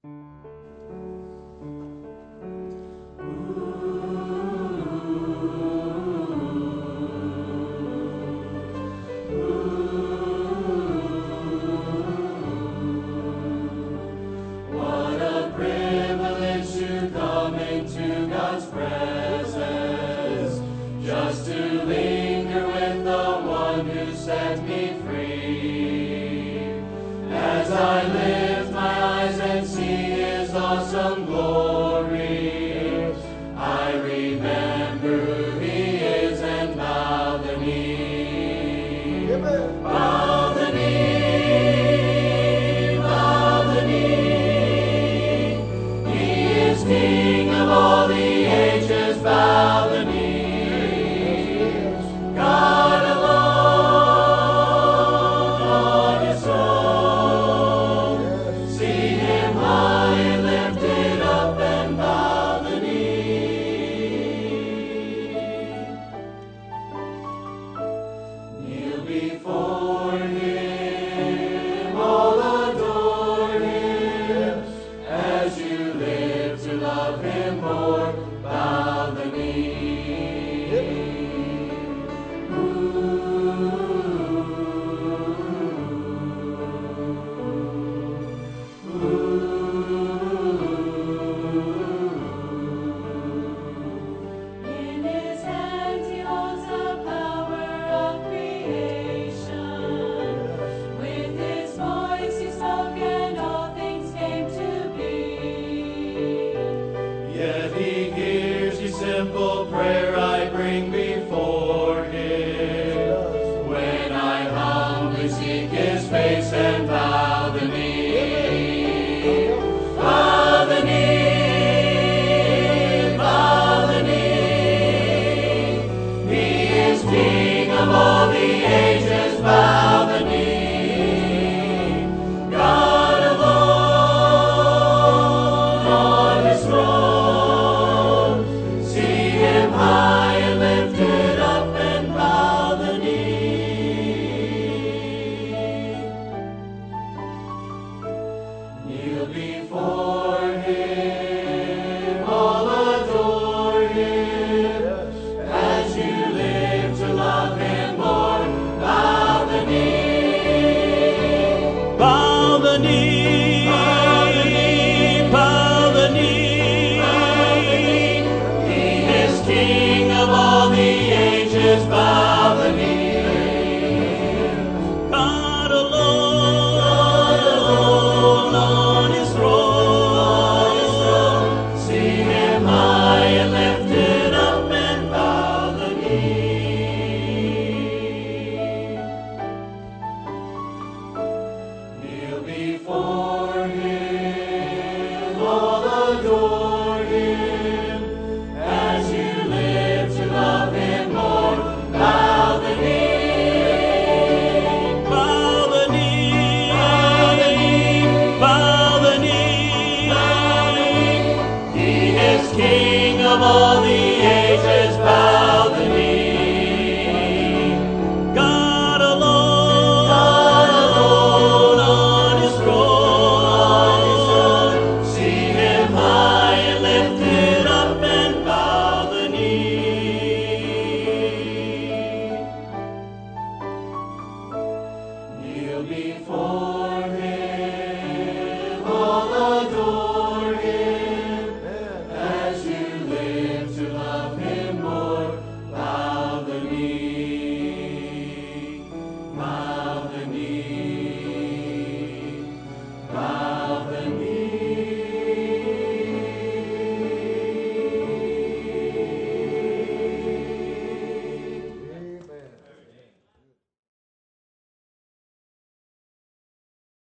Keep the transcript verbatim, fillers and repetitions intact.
What a privilege to come into God's presence, just to linger with the one who set me free. As I lift my eyes and see his awesome glory, I remember who he is and bow the knee. Bow the knee, bow the knee. He is King of all the ages, bow the knee. God alone on his throne. See him high and lifted up and bow the knee. Kneel before him, all adore him. As you live to love him more, bow the knee. In his hands he holds the power of creation. With his voice he spoke and all things came to be. Yet he hears the simple prayer I bring before him. When I humbly seek his face and bow the knee. Bow the knee, bow the knee. He is King of all the ages, bow the knee. God alone on his throne. See him high and lifted up and bow the knee. Kneel before him, all adore him. As you live to love him more, bow the knee. Bow the knee, Bow the knee. bow the knee. He is King of all the ages, bow the knee. God alone on his throne. See him high and lifted up and bow the knee. Kneel before